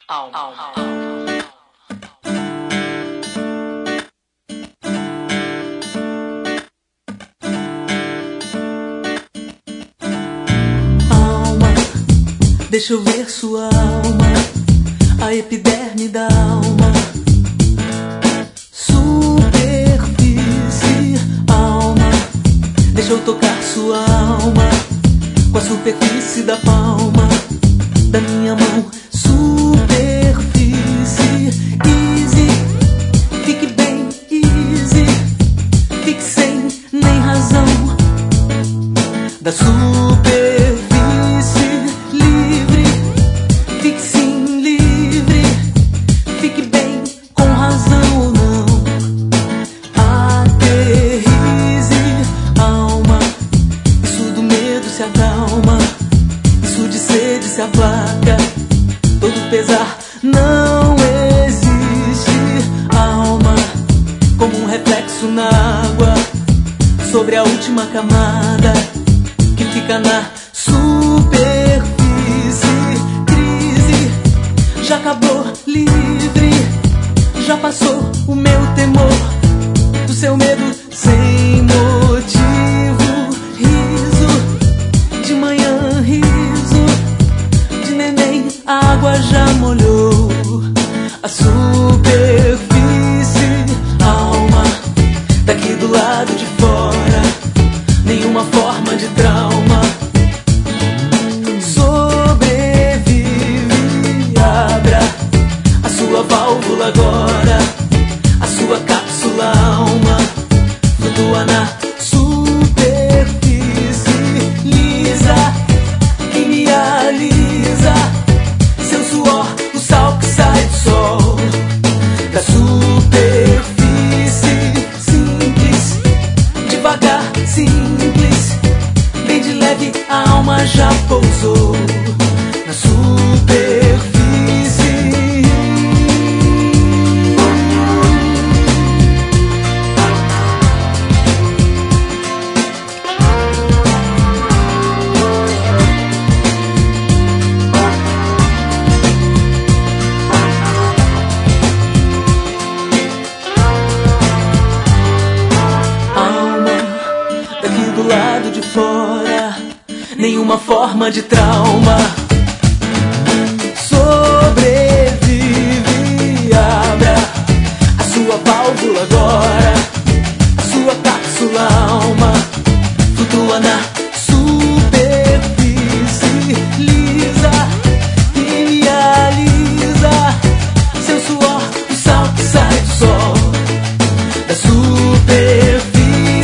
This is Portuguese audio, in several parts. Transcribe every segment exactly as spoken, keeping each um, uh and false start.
Alma. Alma. Alma, deixa eu ver sua alma, a epiderme da alma. Superfície, alma, deixa eu tocar sua alma com a superfície da palma da minha mão. Superfície, easy, fique bem easy, fique sem nem razão. Da superfície livre, fique sim livre, fique bem com razão ou não. Aterrize, alma, isso do medo se acalma, isso de sede se aplaca, todo pesar não existe. Alma, como um reflexo na água, sobre a última camada que fica na superfície. Crise, já acabou, livre, já passou o meu temor, do seu medo sem motivo. Riso, de manhã riso, de neném a água já molhou a superfície. Alma, daqui do lado de fora, nenhuma forma de trauma. Sobrevive, abra a sua válvula agora, a sua cápsula alma flutua na superfície lisa, que me alisa, seu suor, o sal que sai do sol. Da superfície simples, devagar, simples, bem de leve, a alma já pousou na superfície. Do lado de fora, nenhuma forma de trauma. Sobrevive, abra a sua válvula agora, a sua cápsula alma flutua na superfície lisa, que me alisa, seu suor, o sal que sai do sol. Da superfície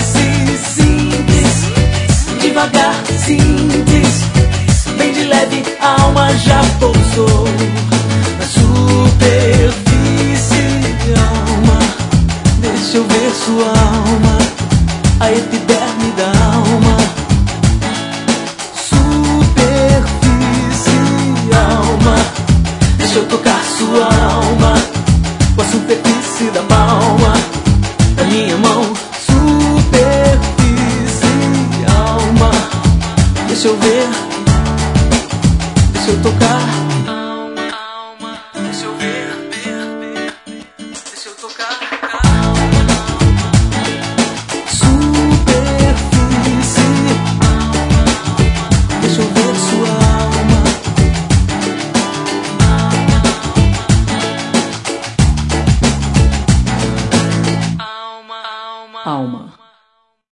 devagar, simples, bem de leve, a alma já pousou na superfície. Alma, deixa eu ver sua alma, a epiderme da alma. Superfície, alma, deixa eu tocar sua alma com a superfície da palma da minha mão. Deixa eu ver, deixa eu tocar. Alma, alma, deixa eu ver, ver, ver, deixa eu tocar. Superfície, deixa eu ver sua alma. Alma, alma, alma.